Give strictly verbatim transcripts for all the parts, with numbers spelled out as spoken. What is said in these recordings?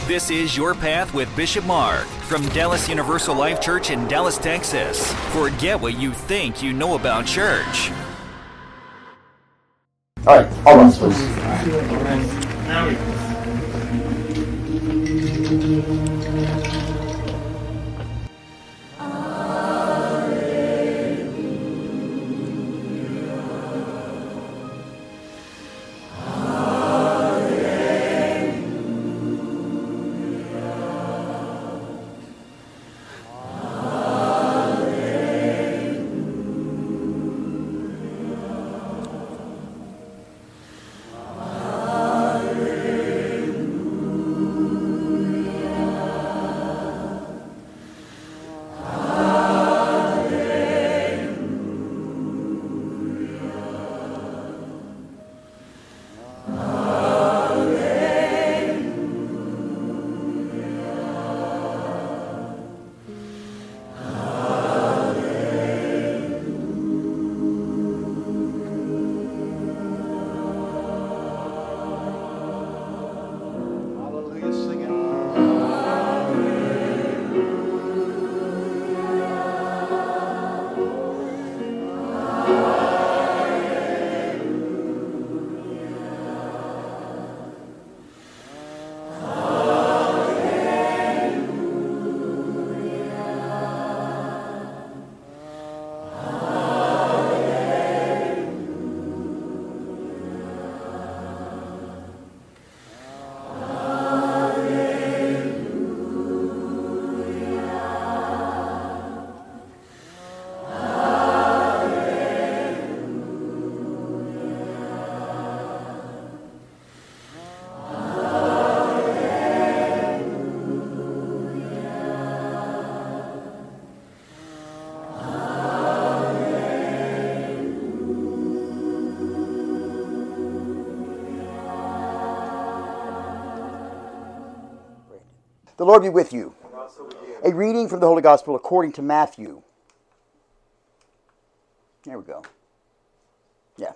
This is Your Path with Bishop Mark from Dallas Universal Life Church in Dallas, Texas. Forget what you think you know about church. All right, all right, please. Now we The Lord be with you. A reading from the Holy Gospel according to Matthew. There we go. Yeah.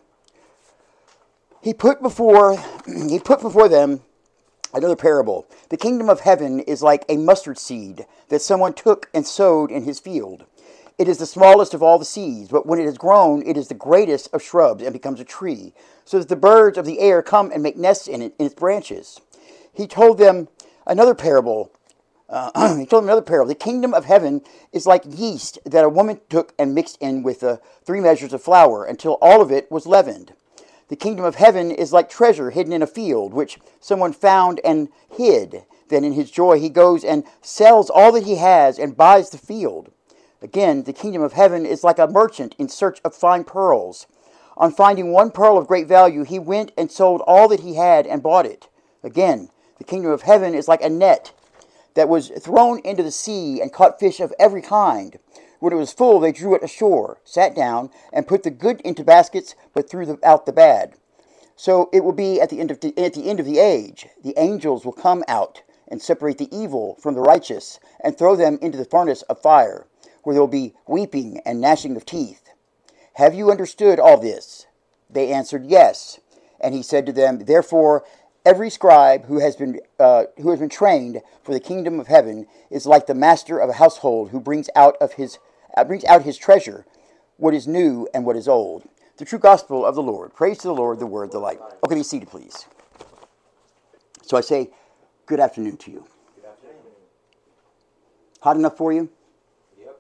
He put before he put before them another parable. The kingdom of heaven is like a mustard seed that someone took and sowed in his field. It is the smallest of all the seeds, but when it has grown, it is the greatest of shrubs and becomes a tree, so that the birds of the air come and make nests in it in its branches. He told them another parable. Uh, he told them another parable. The kingdom of heaven is like yeast that a woman took and mixed in with uh, three measures of flour until all of it was leavened. The kingdom of heaven is like treasure hidden in a field, which someone found and hid. Then in his joy he goes and sells all that he has and buys the field. Again, the kingdom of heaven is like a merchant in search of fine pearls. On finding one pearl of great value, he went and sold all that he had and bought it. Again, the kingdom of heaven is like a net that was thrown into the sea and caught fish of every kind. When it was full, they drew it ashore, sat down, and put the good into baskets, but threw the, out the bad. So it will be at the end of the, at the end of the age. The angels will come out and separate the evil from the righteous and throw them into the furnace of fire, where there will be weeping and gnashing of teeth. Have you understood all this? They answered, yes. And he said to them, therefore, every scribe who has been uh, who has been trained for the kingdom of heaven is like the master of a household who brings out of his uh, brings out his treasure, what is new and what is old. The true gospel of the Lord. Praise to the Lord, the word, the light. Okay, be seated, please. So I say, good afternoon to you. Good afternoon. Hot enough for you? Yep.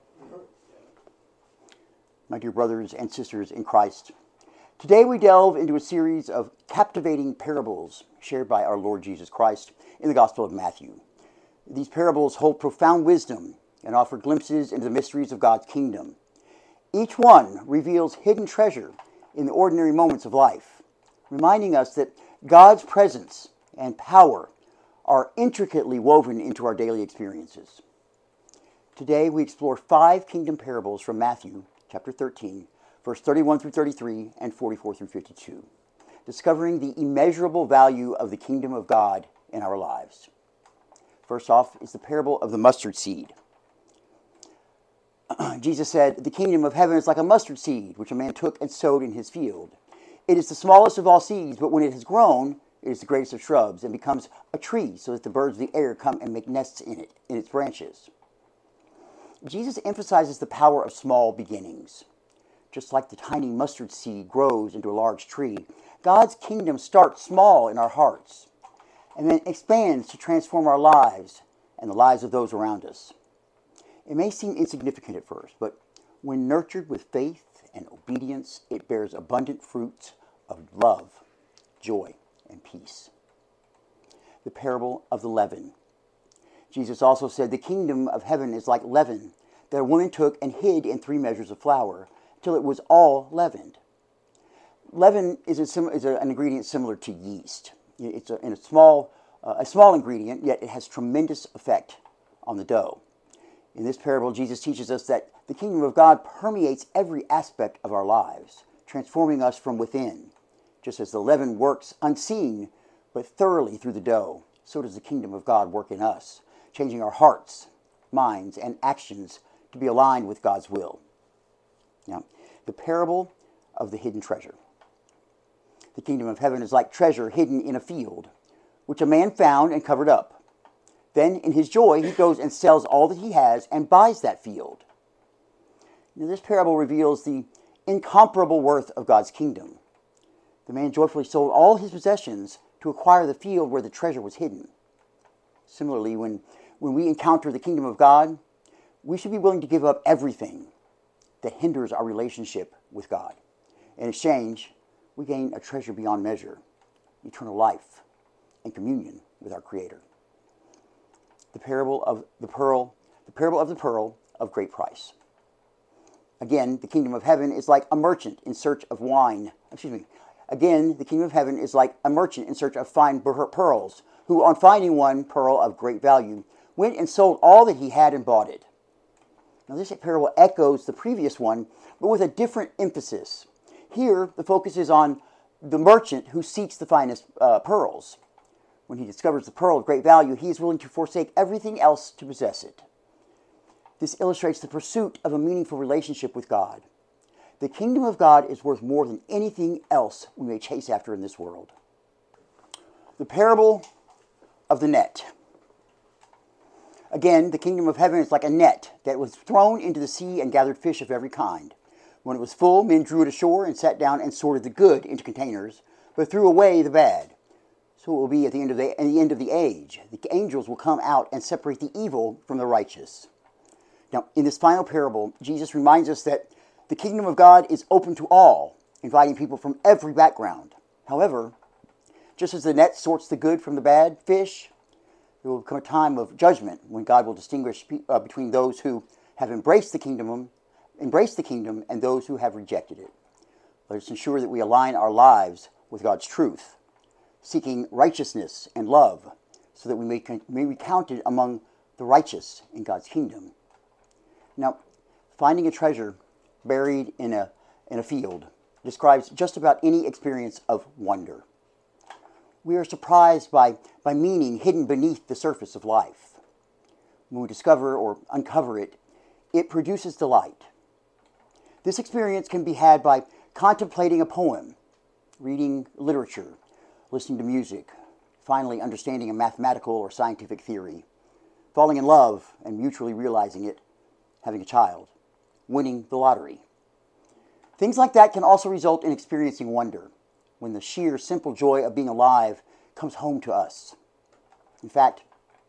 My dear brothers and sisters in Christ, today we delve into a series of captivating parables shared by our Lord Jesus Christ in the Gospel of Matthew. These parables hold profound wisdom and offer glimpses into the mysteries of God's kingdom. Each one reveals hidden treasure in the ordinary moments of life, reminding us that God's presence and power are intricately woven into our daily experiences. Today we explore five kingdom parables from Matthew chapter thirteen, verse thirty-one through thirty-three and forty-four through fifty-two, discovering the immeasurable value of the kingdom of God in our lives. First off is the parable of the mustard seed. Jesus said, the kingdom of heaven is like a mustard seed, which a man took and sowed in his field. It is the smallest of all seeds, but when it has grown, It is the greatest of shrubs and becomes a tree so that the birds of the air come and make nests in it, in its branches. Jesus emphasizes the power of small beginnings. Just like the tiny mustard seed grows into a large tree, God's kingdom starts small in our hearts and then expands to transform our lives and the lives of those around us. It may seem insignificant at first, but when nurtured with faith and obedience, it bears abundant fruits of love, joy, and peace. The parable of the leaven. Jesus also said, the kingdom of heaven is like leaven that a woman took and hid in three measures of flour till it was all leavened. Leaven is, a sim- is a, an ingredient similar to yeast. It's a, in a small, uh, a small ingredient, yet it has tremendous effect on the dough. In this parable, Jesus teaches us that the kingdom of God permeates every aspect of our lives, transforming us from within. Just as the leaven works unseen, but thoroughly through the dough, so does the kingdom of God work in us, changing our hearts, minds, and actions to be aligned with God's will. Now, the parable of the hidden treasure. The kingdom of heaven is like treasure hidden in a field, which a man found and covered up. Then, in his joy, he goes and sells all that he has and buys that field. Now, this parable reveals the incomparable worth of God's kingdom. The man joyfully sold all his possessions to acquire the field where the treasure was hidden. Similarly, when, when we encounter the kingdom of God, we should be willing to give up everything that hinders our relationship with God. In exchange, we gain a treasure beyond measure, eternal life, and communion with our Creator. The parable of the pearl, the parable of the pearl of great price. Again, the kingdom of heaven is like a merchant in search of wine. Excuse me. Again, the kingdom of heaven is like a merchant in search of fine pearls, who, on finding one pearl of great value, went and sold all that he had and bought it. Now, this parable echoes the previous one, but with a different emphasis. Here, the focus is on the merchant who seeks the finest uh, pearls. When he discovers the pearl of great value, he is willing to forsake everything else to possess it. This illustrates the pursuit of a meaningful relationship with God. The kingdom of God is worth more than anything else we may chase after in this world. The parable of the net. Again, the kingdom of heaven is like a net that was thrown into the sea and gathered fish of every kind. When it was full, men drew it ashore and sat down and sorted the good into containers, but threw away the bad. So it will be at the end of the, at the end of the age. The angels will come out and separate the evil from the righteous. Now, in this final parable, Jesus reminds us that the kingdom of God is open to all, inviting people from every background. However, just as the net sorts the good from the bad fish, there will come a time of judgment when God will distinguish uh, between those who have embraced the kingdom, embraced the kingdom, and those who have rejected it. Let us ensure that we align our lives with God's truth, seeking righteousness and love, so that we may, may be counted among the righteous in God's kingdom. Now, finding a treasure buried in a, in a field describes just about any experience of wonder. We are surprised by, by meaning hidden beneath the surface of life. When we discover or uncover it, it produces delight. This experience can be had by contemplating a poem, reading literature, listening to music, finally understanding a mathematical or scientific theory, falling in love and mutually realizing it, having a child, winning the lottery. Things like that can also result in experiencing wonder, when the sheer, simple joy of being alive comes home to us. In fact,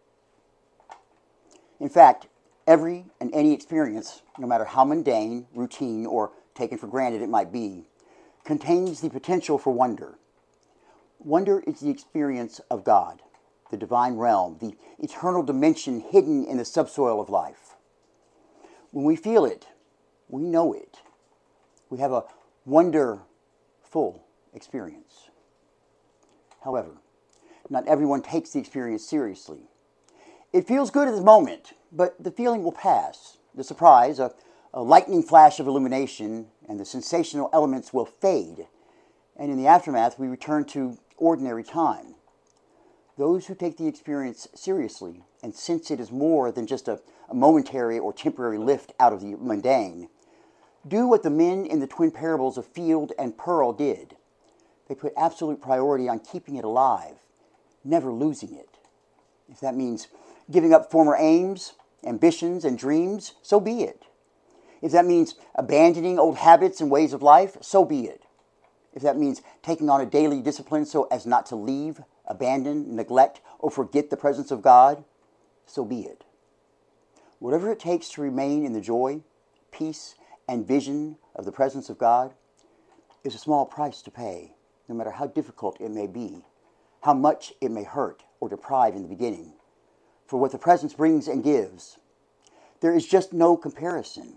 in fact, every and any experience, no matter how mundane, routine, or taken for granted it might be, contains the potential for wonder. Wonder is the experience of God, the divine realm, the eternal dimension hidden in the subsoil of life. When we feel it, we know it. We have a wonderful experience. However, not everyone takes the experience seriously. It feels good at the moment, but the feeling will pass. The surprise, a, a lightning flash of illumination, and the sensational elements will fade. And in the aftermath, we return to ordinary time. Those who take the experience seriously and sense it as more than just a, a momentary or temporary lift out of the mundane, do what the men in the twin parables of field and pearl did. They put absolute priority on keeping it alive, never losing it. If that means giving up former aims, ambitions, and dreams, so be it. If that means abandoning old habits and ways of life, so be it. If that means taking on a daily discipline so as not to leave, abandon, neglect, or forget the presence of God, so be it. Whatever it takes to remain in the joy, peace, and vision of the presence of God is a small price to pay, no matter how difficult it may be, how much it may hurt or deprive in the beginning. For what the presence brings and gives, there is just no comparison.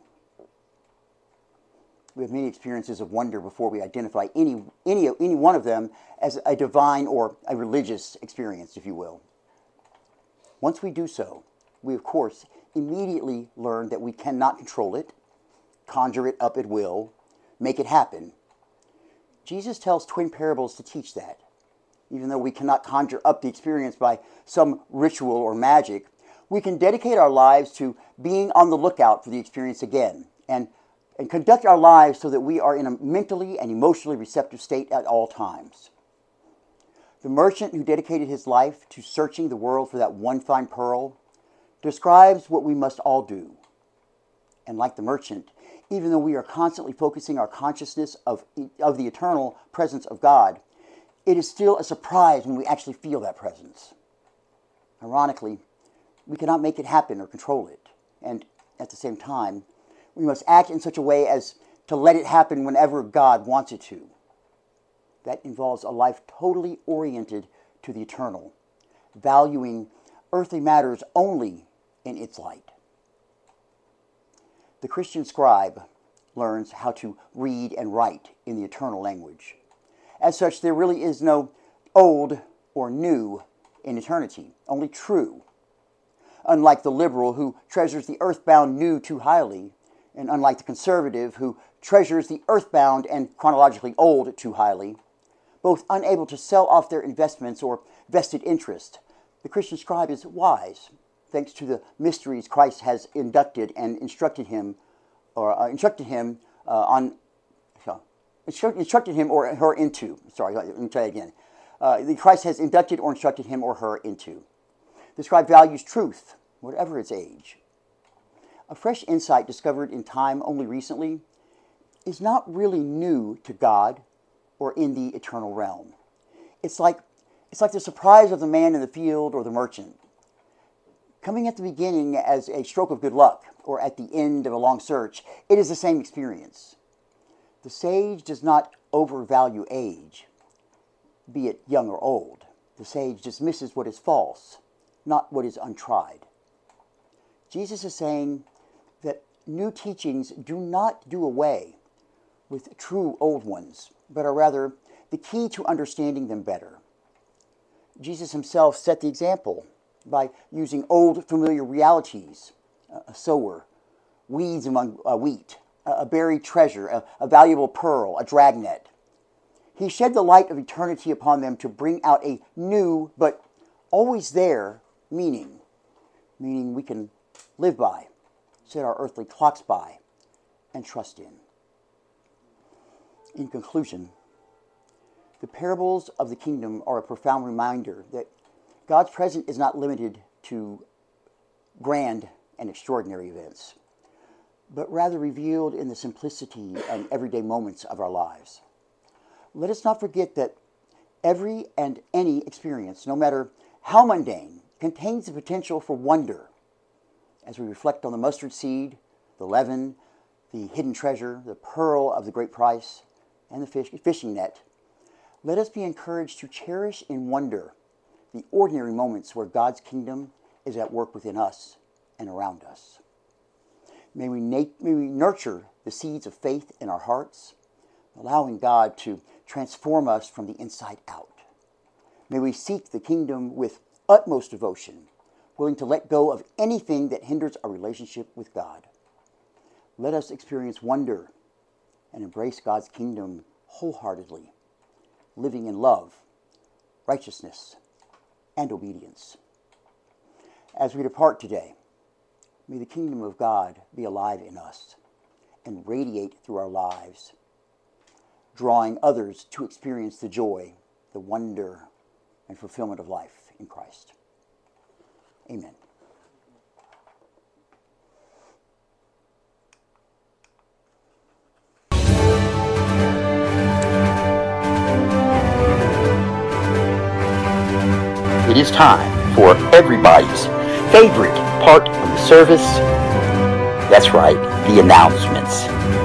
We have many experiences of wonder before we identify any, any, any one of them as a divine or a religious experience, if you will. Once we do so, we of course immediately learn that we cannot control it, conjure it up at will, make it happen. Jesus tells twin parables to teach that. Even though we cannot conjure up the experience by some ritual or magic, we can dedicate our lives to being on the lookout for the experience again, and, and conduct our lives so that we are in a mentally and emotionally receptive state at all times. The merchant who dedicated his life to searching the world for that one fine pearl describes what we must all do. And like the merchant, even though we are constantly focusing our consciousness of, of the eternal presence of God, it is still a surprise when we actually feel that presence. Ironically, we cannot make it happen or control it. And at the same time, we must act in such a way as to let it happen whenever God wants it to. That involves a life totally oriented to the eternal, valuing earthly matters only in its light. The Christian scribe learns how to read and write in the eternal language. As such, there really is no old or new in eternity, only true. Unlike the liberal who treasures the earthbound new too highly, and unlike the conservative who treasures the earthbound and chronologically old too highly, both unable to sell off their investments or vested interest, the Christian scribe is wise, thanks to the mysteries Christ has inducted and instructed him, or uh, instructed him uh, on, so, instru- instructed him or her into. Sorry, let me try it again. Uh, the Christ has inducted or instructed him or her into. The scribe values truth, whatever its age. A fresh insight discovered in time only recently is not really new to God or in the eternal realm. It's like, it's like the surprise of the man in the field or the merchant. Coming at the beginning as a stroke of good luck or at the end of a long search, it is the same experience. The sage does not overvalue age, be it young or old. The sage dismisses what is false, not what is untried. Jesus is saying that new teachings do not do away with true old ones, but are rather the key to understanding them better. Jesus himself set the example by using old familiar realities, a sower, weeds among uh, wheat, a buried treasure, a, a valuable pearl, a dragnet. He shed the light of eternity upon them to bring out a new but always there meaning, meaning we can live by, set our earthly clocks by, and trust in. In conclusion, the parables of the kingdom are a profound reminder that God's presence is not limited to grand and extraordinary events, but rather revealed in the simplicity and everyday moments of our lives. Let us not forget that every and any experience, no matter how mundane, contains the potential for wonder. As we reflect on the mustard seed, the leaven, the hidden treasure, the pearl of the great price, and the fish, fishing net, let us be encouraged to cherish in wonder the ordinary moments where God's kingdom is at work within us and around us. May we, na- may we nurture the seeds of faith in our hearts, allowing God to transform us from the inside out. May we seek the kingdom with utmost devotion, willing to let go of anything that hinders our relationship with God. Let us experience wonder and embrace God's kingdom wholeheartedly, living in love, righteousness, and obedience. As we depart today, may the kingdom of God be alive in us and radiate through our lives. drawing others to experience the joy, the wonder, and fulfillment of life in Christ. Amen. It is time for everybody's favorite part of the service. That's right, the announcements.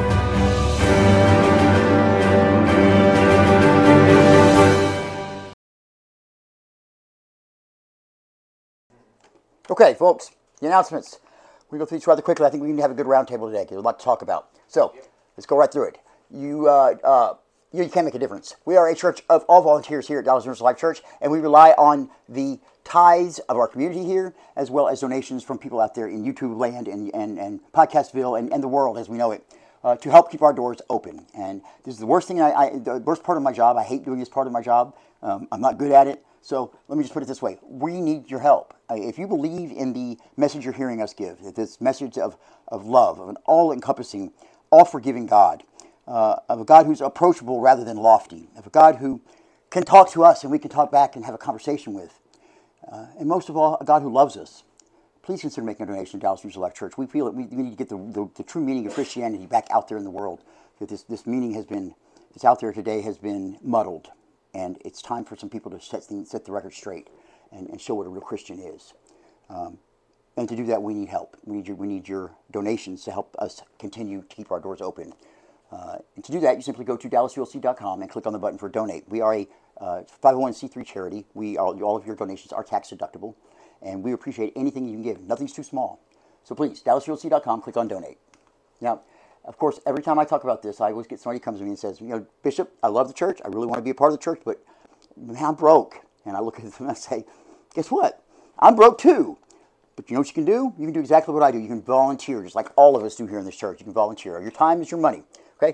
Okay, folks, the announcements. We go through these rather quickly. I think we need to have a good roundtable today because there's a lot to talk about. So, let's go right through it. You, uh, uh, you, you can make a difference. We are a church of all volunteers here at Dallas Universal Life Church, and we rely on the tithes of our community here, as well as donations from people out there in YouTube land and, and, and Podcastville and, and the world as we know it, uh, to help keep our doors open. And this is the worst thing, I, I, the worst part of my job. I hate doing this part of my job. Um, I'm not good at it. So let me just put it this way. We need your help. Uh, if you believe in the message you're hearing us give, this message of, of love, of an all-encompassing, all-forgiving God, uh, of a God who's approachable rather than lofty, of a God who can talk to us and we can talk back and have a conversation with, uh, and most of all, a God who loves us, please consider making a donation to Dallas Universal Life Church. We feel that we, we need to get the, the, the true meaning of Christianity back out there in the world. That this, this meaning has been, it's out there today, has been muddled. And it's time for some people to set, things, set the record straight and, and show what a real Christian is. Um, and to do that, we need help. We need your, we need your donations to help us continue to keep our doors open. Uh, and to do that, you simply go to dallas u l c dot com and click on the button for donate. We are a uh, five oh one c three charity. We are, all of your donations are tax deductible, and we appreciate anything you can give. Nothing's too small. So please, dallas u l c dot com, click on donate. Now, of course, every time I talk about this, I always get somebody who comes to me and says, you know, Bishop, I love the church. I really want to be a part of the church, but man, I'm broke. And I look at them and I say, guess what? I'm broke too. But you know what you can do? You can do exactly what I do. You can volunteer, just like all of us do here in this church. You can volunteer. Your time is your money. Okay?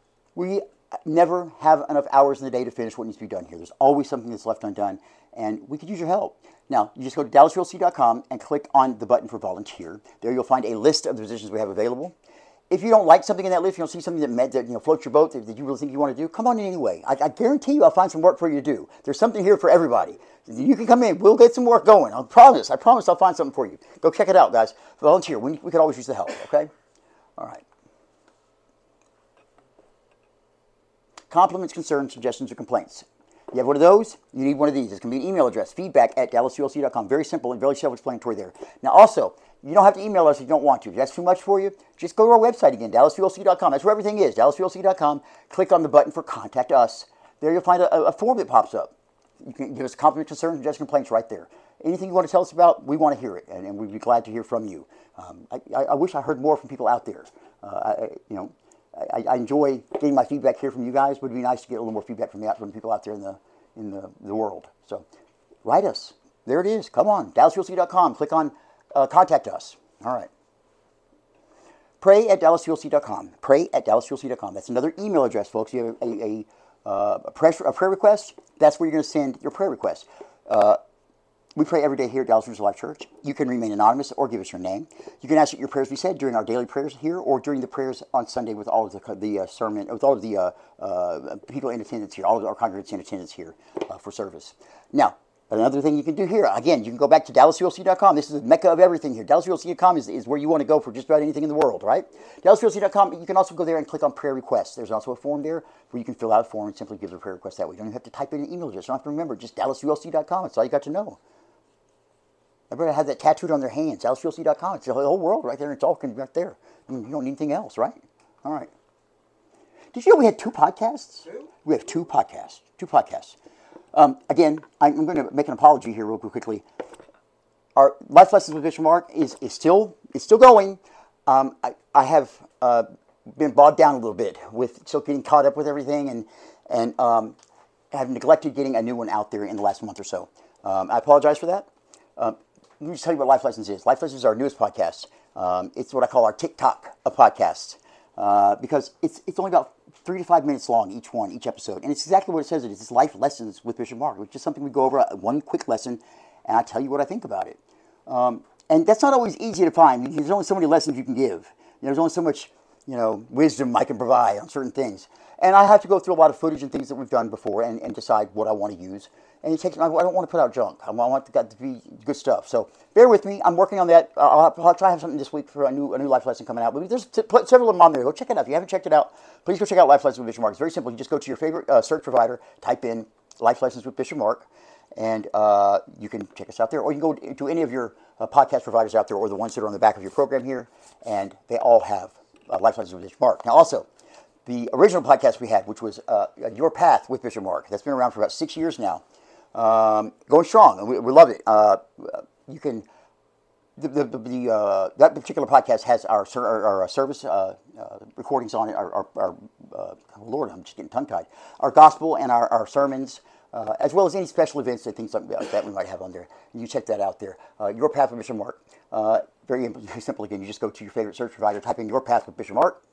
We never have enough hours in the day to finish what needs to be done here. There's always something that's left undone, and we could use your help. Now, you just go to dallas u l c dot com and click on the button for volunteer. There you'll find a list of the positions we have available. If you don't like something in that list, you don't see something that, met, that you know, floats your boat, that, that you really think you want to do, come on in anyway. I, I guarantee you I'll find some work for you to do. There's something here for everybody. You can come in. We'll get some work going. I promise. I promise I'll find something for you. Go check it out, guys. Volunteer. We, we could always use the help, okay? All right. Compliments, concerns, suggestions, or complaints. You have one of those, you need one of these. It's going to be an email address, feedback at dallas u l c dot com. Very simple and very self-explanatory there. Now also, you don't have to email us if you don't want to. If that's too much for you, just go to our website again, dallas u l c dot com. That's where everything is, dallas u l c dot com. Click on the button for Contact Us. There you'll find a, a form that pops up. You can give us compliment, concerns, suggestions, complaints right there. Anything you want to tell us about, we want to hear it, and, and we'd be glad to hear from you. Um, I, I, I wish I heard more from people out there. Uh, I, you know, I, I enjoy getting my feedback here from you guys, but it'd be nice to get a little more feedback from the from people out there in the in the, the world. So write us. There it is. Come on, dallas u l c dot com. Click on uh, Contact Us. All right. Pray at dallas u l c dot com. Pray at dallas u l c dot com. That's another email address, folks. You have a, a, uh, a, prayer, a prayer request. That's where you're going to send your prayer request. Uh, We pray every day here at Dallas Universal Life Church. You can remain anonymous or give us your name. You can ask that your prayers be said during our daily prayers here or during the prayers on Sunday with all of the, the uh, sermon, with all of the uh, uh, people in attendance here, all of our congregants in attendance here uh, for service. Now, another thing you can do here, again, you can go back to dallas u l c dot com. This is the mecca of everything here. dallas u l c dot com is, is where you want to go for just about anything in the world, right? dallas u l c dot com, you can also go there and click on prayer requests. There's also a form there where you can fill out a form and simply give a prayer request that way. You don't even have to type in an email address. You don't have to remember, just dallas u l c dot com. That's all you got to know. Everybody have that tattooed on their hands, dallas u l c dot com. It's the whole world right there, and it's all right there. I mean, you don't need anything else, right? All right. Did you know we had two podcasts? Two? We have two podcasts. Two podcasts. Um, again, I'm going to make an apology here real quickly. Our Life Lessons with Bishop Mark is, is still is still going. Um, I, I have uh, been bogged down a little bit with still getting caught up with everything, and and um, have neglected getting a new one out there in the last month or so. Um, I apologize for that. Um, Let me just tell you what Life Lessons is. Life Lessons is our newest podcast. Um, it's what I call our TikTok of podcasts uh, because it's it's only about three to five minutes long, each one, each episode. And it's exactly what it says it is. It's Life Lessons with Bishop Mark, which is something we go over uh, one quick lesson, and I tell you what I think about it. Um, and that's not always easy to find. There's only so many lessons you can give. There's only so much you know, wisdom I can provide on certain things. And I have to go through a lot of footage and things that we've done before and, and decide what I want to use. And it takes, I don't want to put out junk. I want it to be good stuff. So bear with me. I'm working on that. Uh, I'll, I'll try to have something this week for a new a new life lesson coming out. But there's t- several of them on there. Go check it out. If you haven't checked it out, please go check out Life Lessons with Bishop Mark. It's very simple. You just go to your favorite uh, search provider, type in Life Lessons with Bishop Mark, and uh, you can check us out there. Or you can go to any of your uh, podcast providers out there or the ones that are on the back of your program here, and they all have uh, Life Lessons with Bishop Mark. Now also, the original podcast we had, which was uh, Your Path with Bishop Mark, that's been around for about six years now. Um, going strong, and we, we love it. Uh, you can, the, the, the uh, that particular podcast has our our, our service uh, uh, recordings on it. Our, our, our uh, oh Lord, I'm just getting tongue tied. Our gospel and our, our sermons, uh, as well as any special events and things like that we might have on there. You check that out there. Uh, Your Path with Bishop Mark. Uh, very, very simple. Again, you just go to your favorite search provider, type in Your Path with Bishop Mark.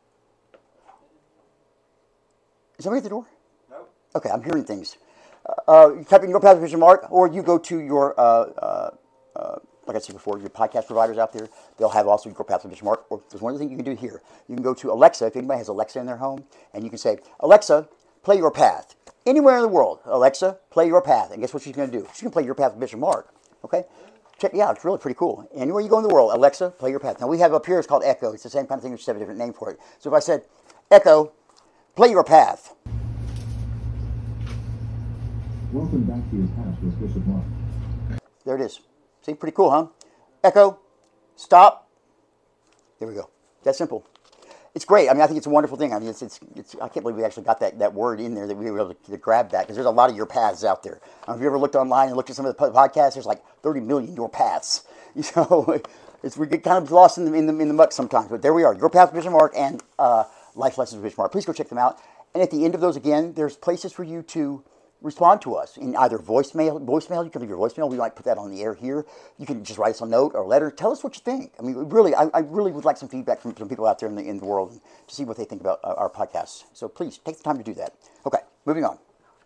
Is somebody at the door? No. Okay, I'm hearing things. Uh, you type in Your Path with Bishop Mark, or you go to your, uh, uh, uh, like I said before, your podcast providers out there. They'll have also Your Path with Bishop Mark. Or there's one other thing you can do here. You can go to Alexa, if anybody has Alexa in their home, and you can say, Alexa, play Your Path. Anywhere in the world, Alexa, play Your Path. And guess what she's going to do? She's going to play Your Path with Bishop Mark. Okay? Check it out. It's really pretty cool. Anywhere you go in the world, Alexa, play Your Path. Now, we have up here, it's called Echo. It's the same kind of thing, we just have a different name for it. So if I said, Echo, play Your Path. Welcome back to Your Path with Bishop Mark. There it is. See, pretty cool, huh? Echo, stop. There we go. That's simple. It's great. I mean, I think it's a wonderful thing. I mean, it's, it's, it's I can't believe we actually got that, that word in there, that we were able to, to grab that, because there's a lot of Your Paths out there. Um, if you ever looked online and looked at some of the podcasts, there's like thirty million Your Paths. So it's, we get kind of lost in the, in the, in the muck sometimes. But there we are. Your Path with Bishop Mark and uh, Life Lessons with Bishop Mark. Please go check them out. And at the end of those, again, there's places for you to respond to us in either voicemail. Voicemail, you can leave your voicemail. We might put that on the air here. You can just write us a note or a letter. Tell us what you think. I mean, really, I, I really would like some feedback from some people out there in the in the world to see what they think about our, our podcasts. So please take the time to do that. Okay, moving on.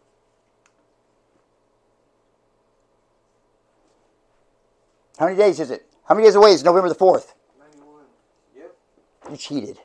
How many days is it? How many days away is November the fourth? ninety-one. Yep. You cheated.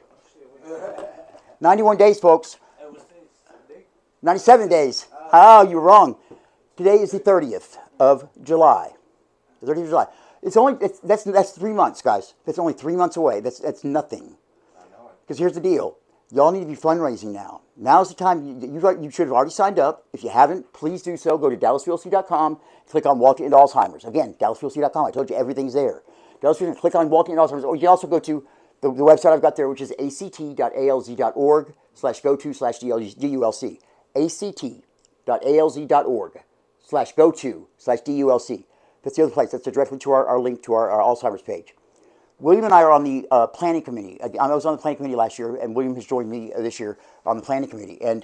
ninety-one days, folks. It was Sunday. ninety-seven days. Oh, you were wrong. Today is the thirtieth of July. The thirtieth of July. It's only it's, that's that's three months, guys. That's only three months away. That's that's nothing. I know it. Because here's the deal. Y'all need to be fundraising now. Now's the time. You, you, you should have already signed up. If you haven't, please do so. Go to dallas v l c dot com. Click on Walking into Alzheimer's. Again, dallas v l c dot com. I told you everything's there. Dallas v l C, click on Walking into Alzheimer's. Or you can also go to the, the website I've got there, which is a c t dot a l z dot org slash go to slash d u l c. a c t dot a l z dot org slash go to slash d u l c. That's the other place. That's directly to our, our link to our, our Alzheimer's page. William and I are on the uh, planning committee. I was on the planning committee last year, and William has joined me this year on the planning committee. And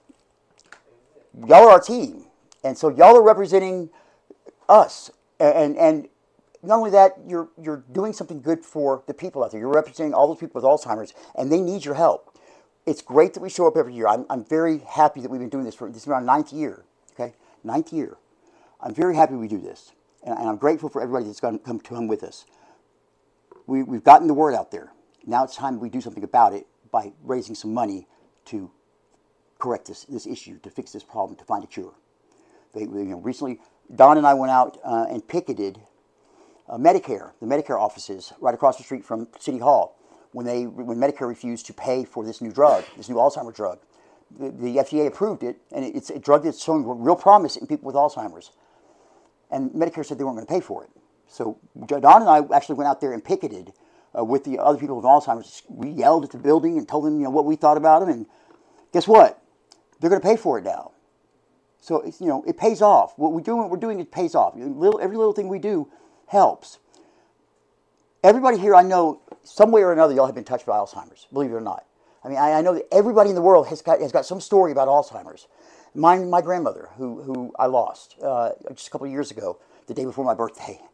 y'all are our team. And so y'all are representing us. And and not only that, you're you're doing something good for the people out there. You're representing all those people with Alzheimer's, and they need your help. It's great that we show up every year. I'm I'm very happy that we've been doing this for this is our ninth year. Okay, ninth year. I'm very happy we do this, and, and I'm grateful for everybody that's going to come to come with us. We we've gotten the word out there. Now it's time we do something about it by raising some money to correct this this issue, to fix this problem, to find a cure. They, you know, recently, Don and I went out uh, and picketed uh, Medicare, the Medicare offices right across the street from City Hall, when they when Medicare refused to pay for this new drug, this new Alzheimer's drug. The, the F D A approved it, and it's a drug that's showing real promise in people with Alzheimer's. And Medicare said they weren't going to pay for it. So Don and I actually went out there and picketed uh, with the other people with Alzheimer's. We yelled at the building and told them, you know, what we thought about them, and guess what? They're going to pay for it now. So it's, you know, it pays off. What we're doing, what we're doing, it pays off. Little, every little thing we do helps. Everybody here, I know, some way or another, y'all have been touched by Alzheimer's. Believe it or not. I mean, I, I know that everybody in the world has got has got some story about Alzheimer's. My my grandmother, who who I lost uh, just a couple of years ago, the day before my birthday.